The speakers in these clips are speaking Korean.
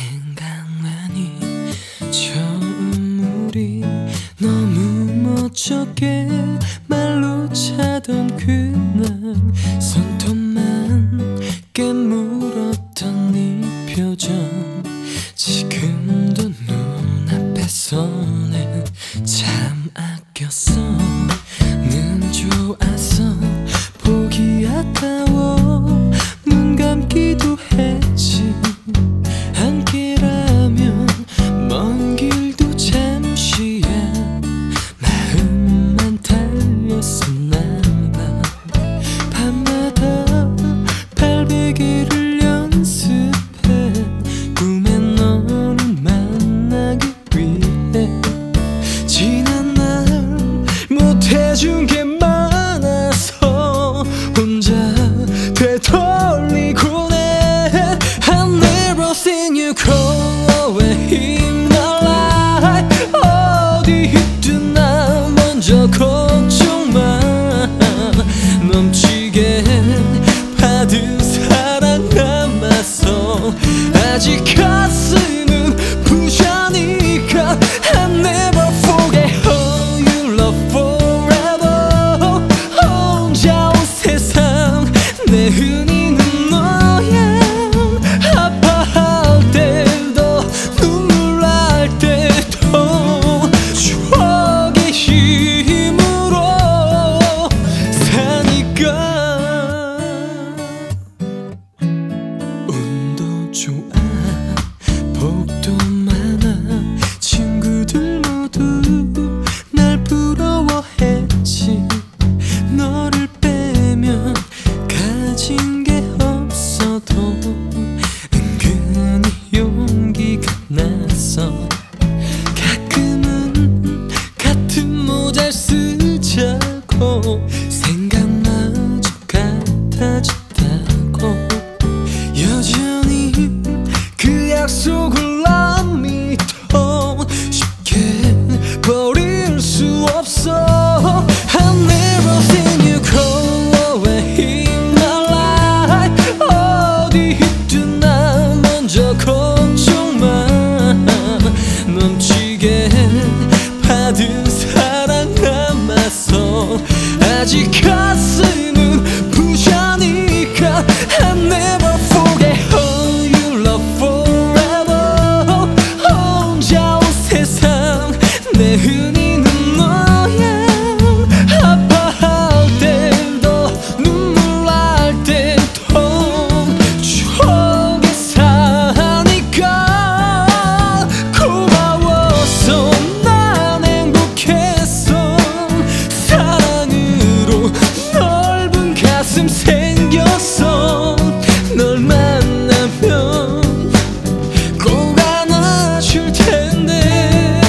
생각나니 처음 우리 너무 멋쩍게 말로 차던 그날 손톱만 깨물었던 네 표정 지금도 눈앞에서는 참 아꼈어. 는 좋아서 보기 아까워 눈 감기도 했지. 함께라면 먼 길도 잠시야 마음만 달렸었나봐. 밤마다 발베개를 연습해 꿈에 너를 만나기 위해. 지난 날 못해준 게 많아서 혼자 되돌리곤 해. I've never seen you crawl away in my life. 어디 있든 나 먼저 걱정만. 넘치게 받은 사랑 남아서 아직 가슴은 부자니까. I never forget how you love forever. 혼자 온 세상 내 은희는 너야. 아파할 때도 눈물 날 때도 추억의 힘으로 사니까. 운도 좋아 복도 많아 친구들 모두 날 부러워했지. 너를 빼면 가진 게 없어도 은근히 용기가 나서 가끔은 같은 모자를 쓰자고 생각마저 같아졌다고. 여전히 그 약속을 난 믿어 쉽게 버릴 수 없어. I've never seen you crawl away in my life. 어디 있든 나 먼저 걱정만. 넘치게 받은 사랑 남아서 아직 가슴은 부자니까. I never forget how you love forever. 혼자 온 세상 내 은희는 너야. 아파할 때도 눈물 날 때도 추억에 사니까. 고마워서 난 행복했어. 사랑으로 넓은 가슴 생겼어. 널 만나면 꼭 안아줄 텐데.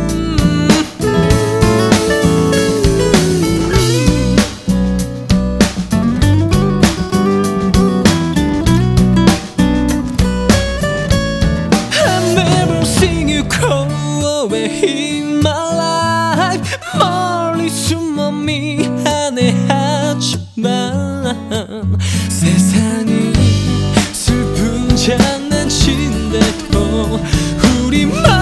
I've never seen you crawl away in my life. 멀리 숨어 미안해하지만 세상은 슬픈 장난친데도 우리만